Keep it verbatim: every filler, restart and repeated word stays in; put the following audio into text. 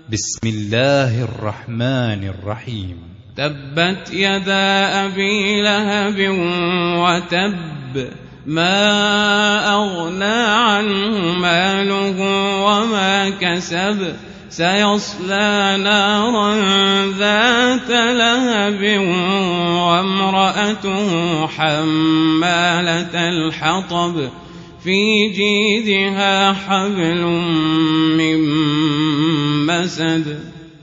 بسم الله الرحمن الرحيم. تبت يدا أبي لهب وتب، ما أغنى عنه ماله وما كسب، سيصلى نارا ذات لهب وامرأته حمالة الحطب، في جيدها حبل من مسد.